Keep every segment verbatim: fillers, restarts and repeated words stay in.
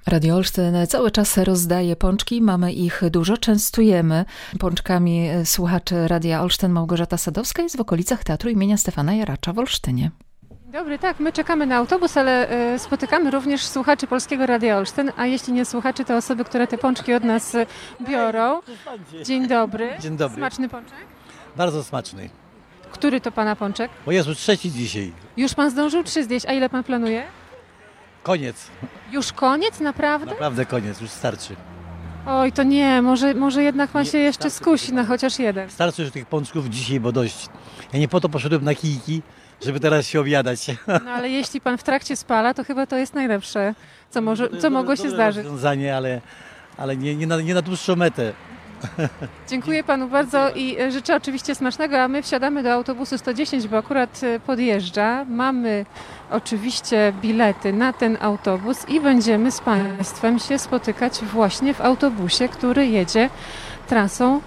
Radio Olsztyn cały czas rozdaje pączki, mamy ich dużo, częstujemy pączkami słuchaczy Radia Olsztyn. Małgorzata Sadowska jest w okolicach Teatru imienia Stefana Jaracza w Olsztynie. Dobry, tak, my czekamy na autobus, ale y, spotykamy również słuchaczy Polskiego Radia Olsztyn, a jeśli nie słuchaczy, to osoby, które te pączki od nas y, biorą. Dzień dobry. Dzień dobry. Smaczny pączek? Bardzo smaczny. Który to pana pączek? Bo jest trzeci dzisiaj. Już pan zdążył trzy zjeść, a ile pan planuje? Koniec. Już koniec, naprawdę? Naprawdę koniec, już starczy. Oj, to nie, może, może jednak pan Nie, się jeszcze starczy skusi tego. na chociaż jeden. Starczy już tych pączków dzisiaj, bo dość. Ja nie po to poszedłem na kijki, żeby teraz się obiadać. No ale jeśli pan w trakcie spala, to chyba to jest najlepsze, co, może, To jest co dobre- mogło się dobre zdarzyć. rozwiązanie, ale, ale nie, nie, na, nie na dłuższą metę. Dziękuję panu bardzo i e, życzę oczywiście smacznego, a my wsiadamy do autobusu sto dziesięć, bo akurat e, podjeżdża. Mamy oczywiście bilety na ten autobus i będziemy z państwem się spotykać właśnie w autobusie, który jedzie trasą.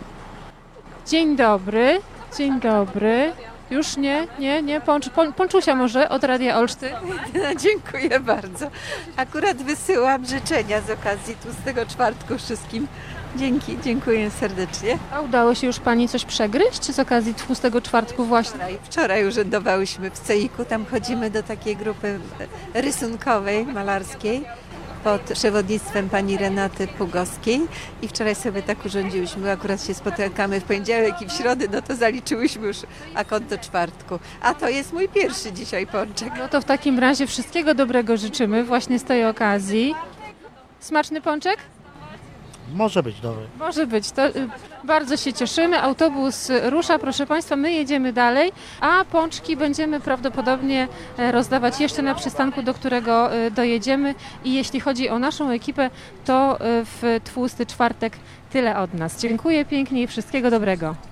Dzień dobry, dzień dobry. Już nie, nie, nie, Pącz, Pą- Pączusia może od Radia Olsztyn. No, dziękuję bardzo. Akurat wysyłam życzenia z okazji tłustego czwartku wszystkim. Dzięki, dziękuję serdecznie. A udało się już pani coś przegryźć z okazji tłustego czwartku właśnie? Wczoraj, wczoraj urzędowałyśmy w Ceiku, tam chodzimy do takiej grupy rysunkowej, malarskiej pod przewodnictwem pani Renaty Pugowskiej i wczoraj sobie tak urządziłyśmy, akurat się spotykamy w poniedziałek i w środę, no to zaliczyłyśmy już akont do czwartku. A to jest mój pierwszy dzisiaj pączek. No to w takim razie wszystkiego dobrego życzymy właśnie z tej okazji. Smaczny pączek? Może być dobry. Może być, to y, bardzo się cieszymy. Autobus y, rusza, proszę Państwa, my jedziemy dalej, a pączki będziemy prawdopodobnie e, rozdawać jeszcze na przystanku, do którego y, dojedziemy. I jeśli chodzi o naszą ekipę, to y, w tłusty czwartek tyle od nas. Dziękuję pięknie i wszystkiego dobrego.